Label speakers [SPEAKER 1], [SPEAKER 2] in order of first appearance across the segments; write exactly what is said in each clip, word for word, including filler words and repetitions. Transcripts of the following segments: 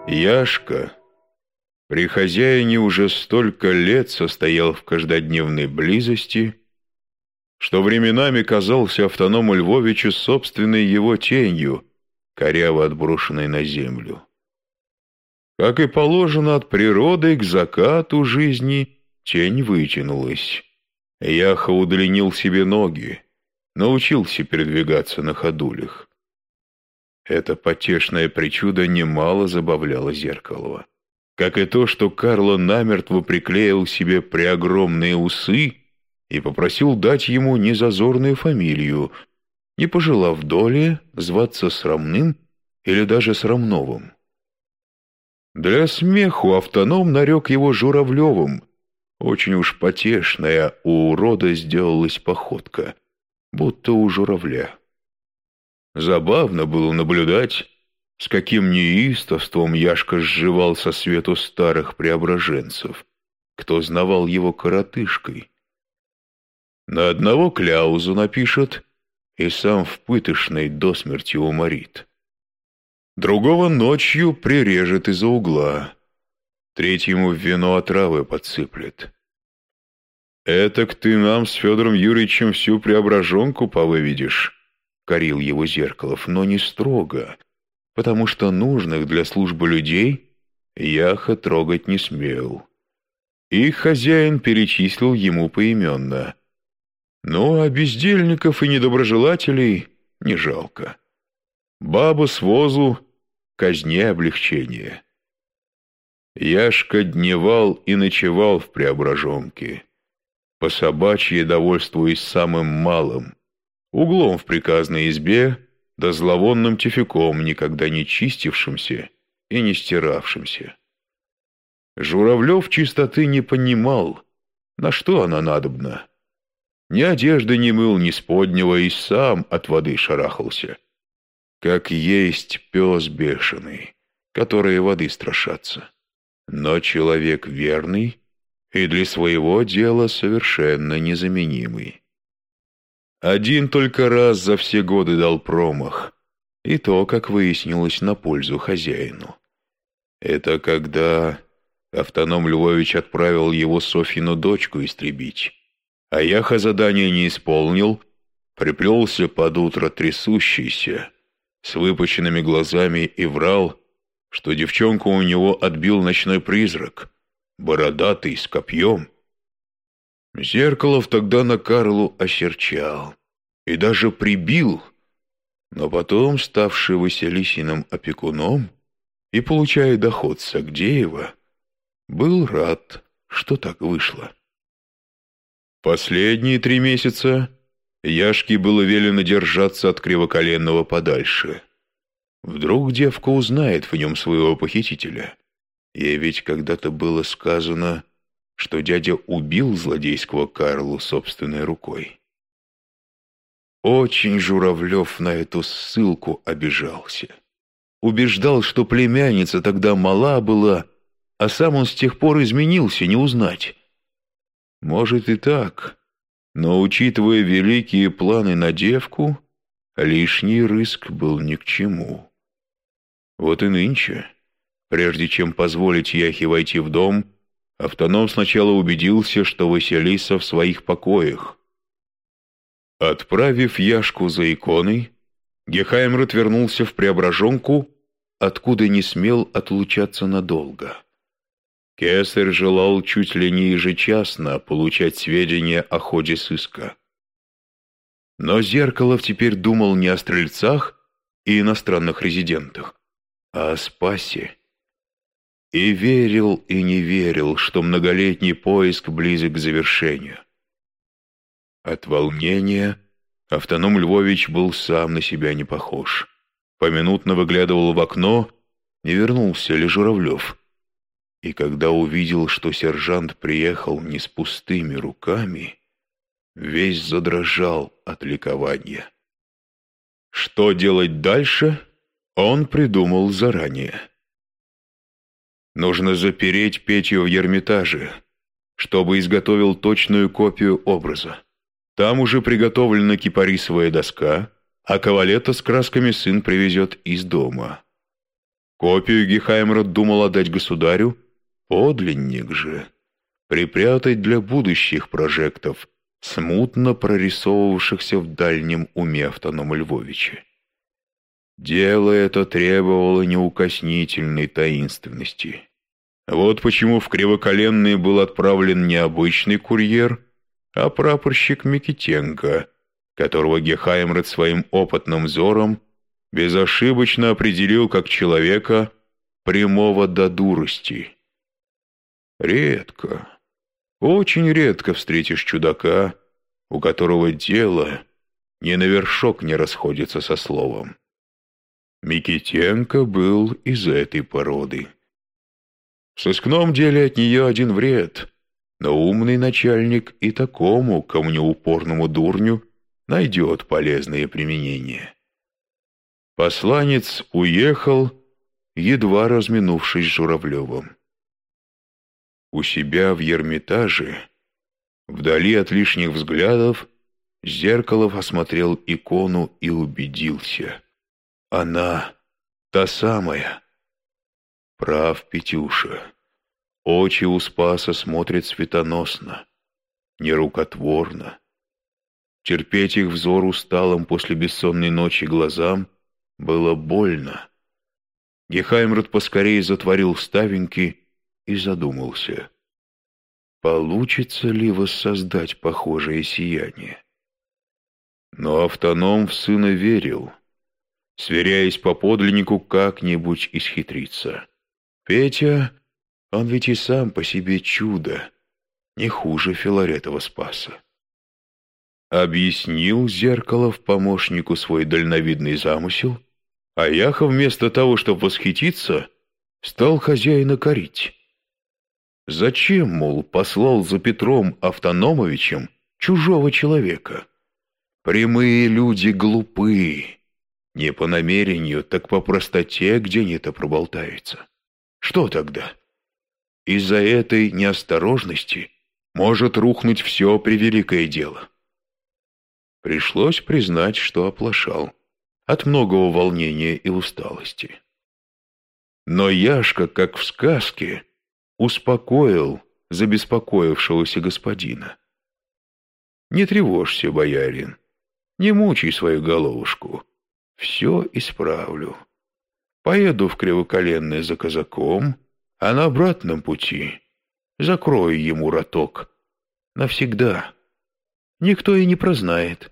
[SPEAKER 1] Яшка при хозяине уже столько лет состоял в каждодневной близости, что временами казался Автоному Львовичу собственной его тенью, коряво отброшенной на землю. Как и положено от природы, к закату жизни тень вытянулась. Яха удлинил себе ноги, научился передвигаться на ходулях. Это потешное причудо немало забавляло Зеркалова, как и то, что Карло намертво приклеил себе преогромные усы и попросил дать ему незазорную фамилию, не пожелав доли зваться Срамным или даже Срамновым. Для смеху Автоном нарек его Журавлевым. Очень уж потешная у урода сделалась походка, будто у журавля. Забавно было наблюдать, с каким неистовством Яшка сживал со свету старых преображенцев, кто знавал его коротышкой. На одного кляузу напишет и сам в пытошной до смерти уморит. Другого ночью прирежет из-за угла, третьему в вино отравы подсыплет. «Этак ты нам с Федором Юрьевичем всю преображенку повыведешь», — корил его Зеркалов, но не строго, потому что нужных для службы людей Яха трогать не смел. Их хозяин перечислил ему поименно. Ну, а бездельников и недоброжелателей не жалко. Баба с возу — казне облегчение. Яшка дневал и ночевал в преображенке, по собачьи довольствуясь самым малым, углом в приказной избе, да зловонным тюфяком, никогда не чистившимся и не стиравшимся. Журавлев чистоты не понимал, на что она надобна. Ни одежды не мыл, ни споднего, и сам от воды шарахался. Как есть пес бешеный, которые воды страшатся. Но человек верный и для своего дела совершенно незаменимый. Один только раз за все годы дал промах, и то, как выяснилось, на пользу хозяину. Это когда Автоном Львович отправил его Софьину дочку истребить, а Яха задание не исполнил, приплелся под утро трясущийся, с выпученными глазами и врал, что девчонку у него отбил ночной призрак, бородатый, с копьем. Зеркалов тогда на Карлу осерчал и даже прибил, но потом, ставший Василисиным опекуном и получая доход с Сагдеева, был рад, что так вышло. Последние три месяца Яшке было велено держаться от Кривоколенного подальше. Вдруг девка узнает в нем своего похитителя. Ей ведь когда-то было сказано, что дядя убил злодейского Карлу собственной рукой. Очень Журавлев на эту ссылку обижался. Убеждал, что племянница тогда мала была, а сам он с тех пор изменился, не узнать. Может и так, но, учитывая великие планы на девку, лишний риск был ни к чему. Вот и нынче, прежде чем позволить Яхе войти в дом, Автоном сначала убедился, что Василиса в своих покоях. Отправив Яшку за иконой, Гехаймрот вернулся в Преображенку, откуда не смел отлучаться надолго. Кесарь желал чуть ли не ежечасно получать сведения о ходе сыска. Но Зеркалов теперь думал не о стрельцах и иностранных резидентах, а о Спасе. И верил, и не верил, что многолетний поиск близок к завершению. От волнения Автоном Львович был сам на себя не похож. Поминутно выглядывал в окно, не вернулся ли Журавлев. И когда увидел, что сержант приехал не с пустыми руками, весь задрожал от ликования. Что делать дальше, он придумал заранее. Нужно запереть Петю в Эрмитаже, чтобы изготовил точную копию образа. Там уже приготовлена кипарисовая доска, а кавалета с красками сын привезет из дома. Копию Гехаймрат думал отдать государю, подлинник же припрятать для будущих прожектов, смутно прорисовывавшихся в дальнем уме автонома Львовича. Дело это требовало неукоснительной таинственности. Вот почему в Кривоколенный был отправлен не обычный курьер, а прапорщик Микитенко, которого Гехаймрат своим опытным взором безошибочно определил как человека прямого до дурости. Редко, очень редко встретишь чудака, у которого дело ни на вершок не расходится со словом. Микитенко был из этой породы. В сыскном деле от нее один вред, но умный начальник и такому камнеупорному дурню найдет полезное применение. Посланец уехал, едва разминувшись с Журавлевым. У себя в Ермитаже, вдали от лишних взглядов, Зеркалов осмотрел икону и убедился. Она та самая. Прав Петюша. Очи у Спаса смотрят светоносно, нерукотворно. Терпеть их взор усталым после бессонной ночи глазам было больно. Гехаймрат поскорее затворил ставеньки и задумался. Получится ли воссоздать похожее сияние? Но автоном в сына верил, сверяясь по подлиннику как-нибудь исхитриться. Петя, он ведь и сам по себе чудо, не хуже Филаретова Спаса. Объяснил Зеркалов помощнику свой дальновидный замысел, а Яхов вместо того, чтобы восхититься, стал хозяина корить. Зачем, мол, послал за Петром Автономовичем чужого человека? Прямые люди глупы, не по намерению, так по простоте где-нибудь проболтаются. Что тогда? Из-за этой неосторожности может рухнуть все превеликое дело. Пришлось признать, что оплошал от многого волнения и усталости. Но Яшка, как в сказке, успокоил забеспокоившегося господина. «Не тревожься, боярин, не мучай свою головушку, все исправлю. Поеду в Кривоколенное за казаком, а на обратном пути закрою ему роток навсегда. Никто и не прознает».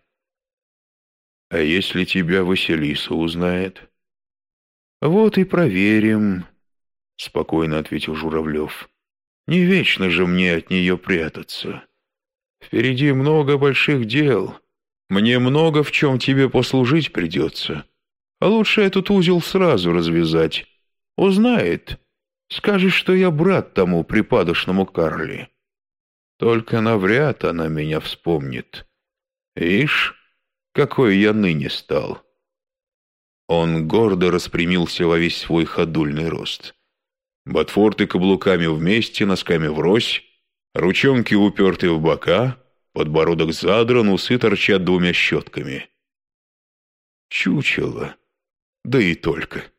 [SPEAKER 1] «А если тебя Василиса узнает?» «Вот и проверим», — спокойно ответил Журавлев. «Не вечно же мне от нее прятаться. Впереди много больших дел. Мне много в чем тебе послужить придется. А лучше этот узел сразу развязать. Узнает, скажешь, что я брат тому припадочному Карли. Только навряд она меня вспомнит. Ишь, какой я ныне стал». Он гордо распрямился во весь свой ходульный рост. Ботфорты каблуками вместе, носками врозь, ручонки уперты в бока, подбородок задран, усы торчат двумя щетками. Чучело, да и только.